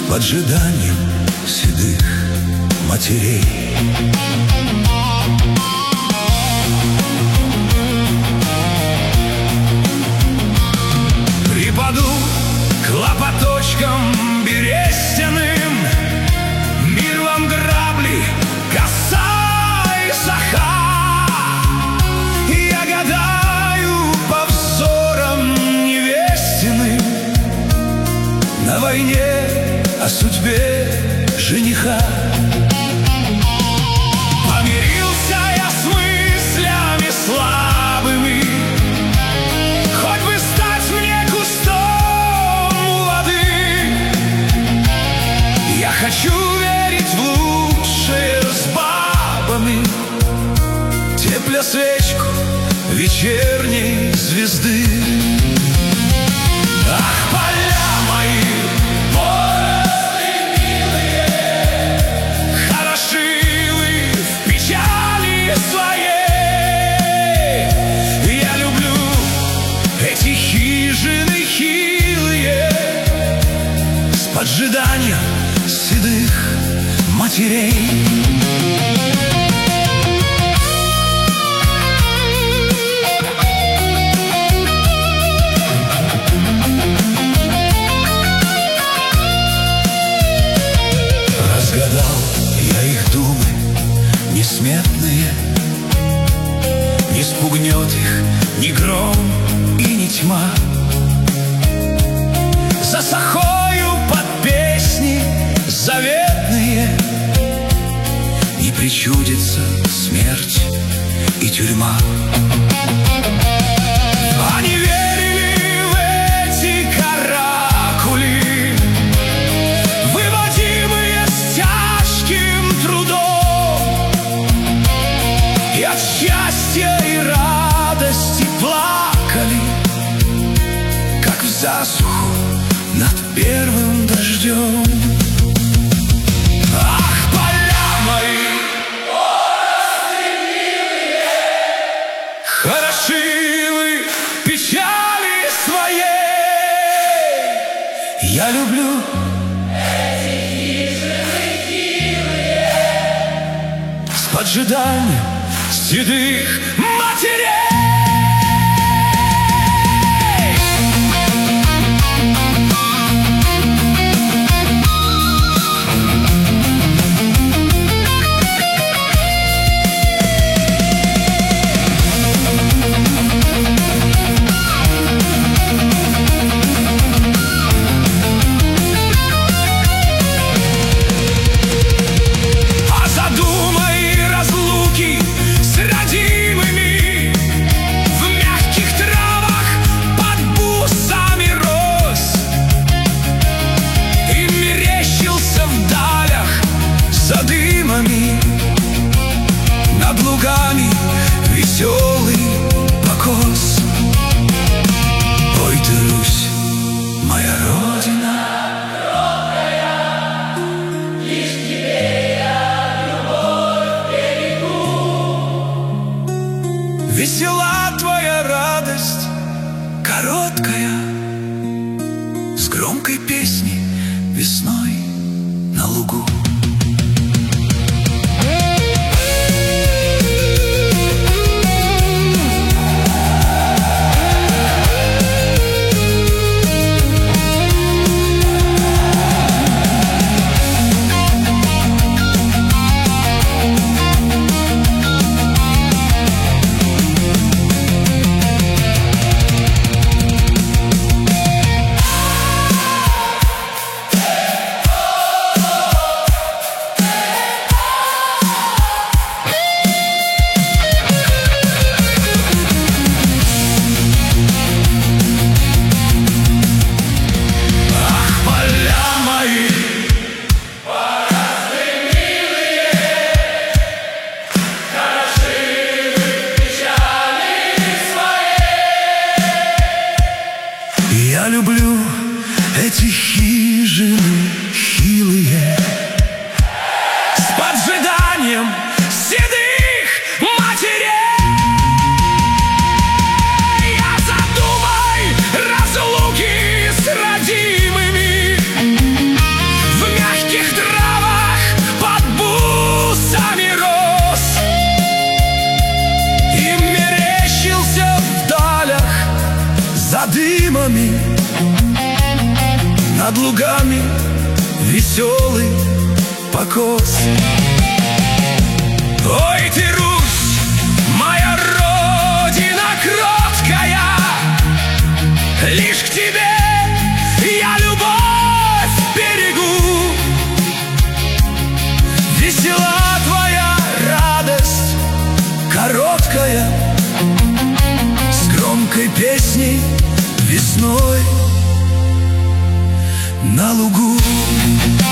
в ожидании седых матерей. Припаду к лопаточкам берестяным, мир вам грабли, коса и саха. Я гадаю по взорам невестиным на войне о судьбе жениха. Помирился я с мыслями слабыми, хоть бы стать мне кустом у воды. Я хочу верить в лучшее с бабами, тепля свечку вечерней звезды. Ах, поля мои, поросли милые, хороши вы в печали своей. Я люблю эти хижины хилые с поджиданием седых матерей. Разгадал я их думы несметные, не спугнет их ни гром и ни тьма. За сахою под песни заветные не причудится смерть и тюрьма. Они верили в эти каракули, выводимые с тяжким трудом, и от счастья и радости плакали, как в засуху над первым дождем. Ах, поля мои, поросли милые, хороши вы в печали своей. Я люблю эти хижины хилые с поджиданием седых матерей. Над лугами веселый покос. Ой ты, Русь, моя родина, родная, лишь тебе я любовь берегу. Весела твоя радость, короткая, с громкой песней весной на лугу. над лугами веселый покос. Ой, ты, Русь, моя родина кроткая, лишь к тебе я любовь берегу. Весела твоя радость короткая, с громкой песней весной на лугу.